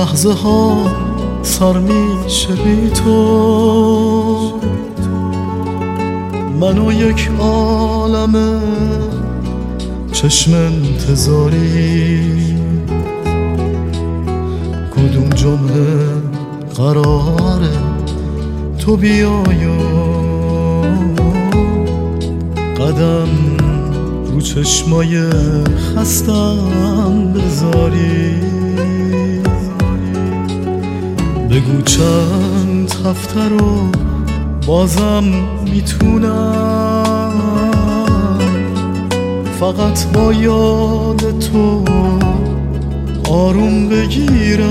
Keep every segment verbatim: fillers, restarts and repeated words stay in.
لحظه ها سر میشه بی تو. منو یک عالمه چشم انتظاری، کدوم جمله قراره تو بیای و قدم رو چشمای خستم بذاری. بگو چند هفته رو بازم میتونم فقط با یاد تو آروم بگیرم.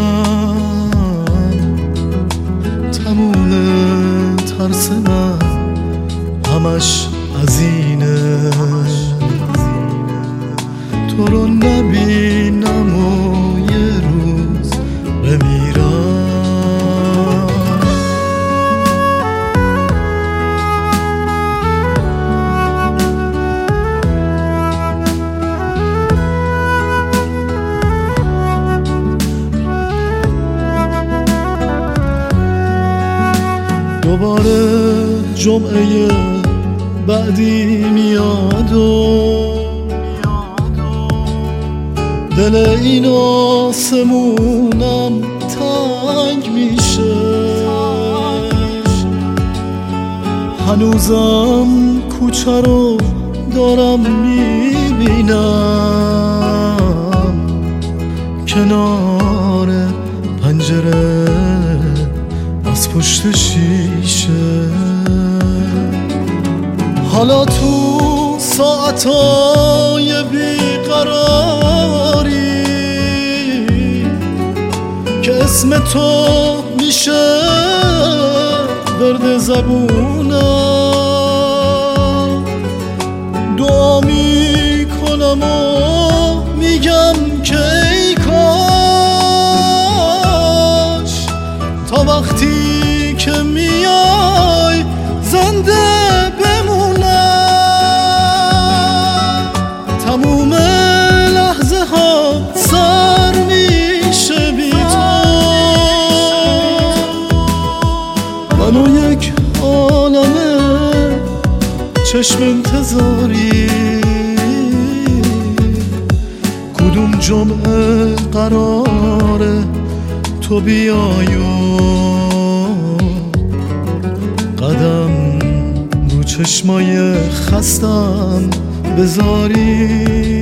تموم ترس من همش از اینه تو رو نبینم و یه روز بمیرم. دوباره جمعه بعدی میاد و دل این آسمونم تنگ میشه. هنوزم کوچه رو دارم میبینم، کنار پنجره از پشت شیشه. حالا تو ساعتای بیقراری که اسم تو میشه درد زبونم، دعا میکنم و میگم که ای کاش تا وقتی که میای زنده بمونم. تموم لحظه ها سر میشه بی تو. منو یک عالمه چشم انتظاری، کدوم جمعه قراره تو بیای و قدم رو چشمای خستم بذاری.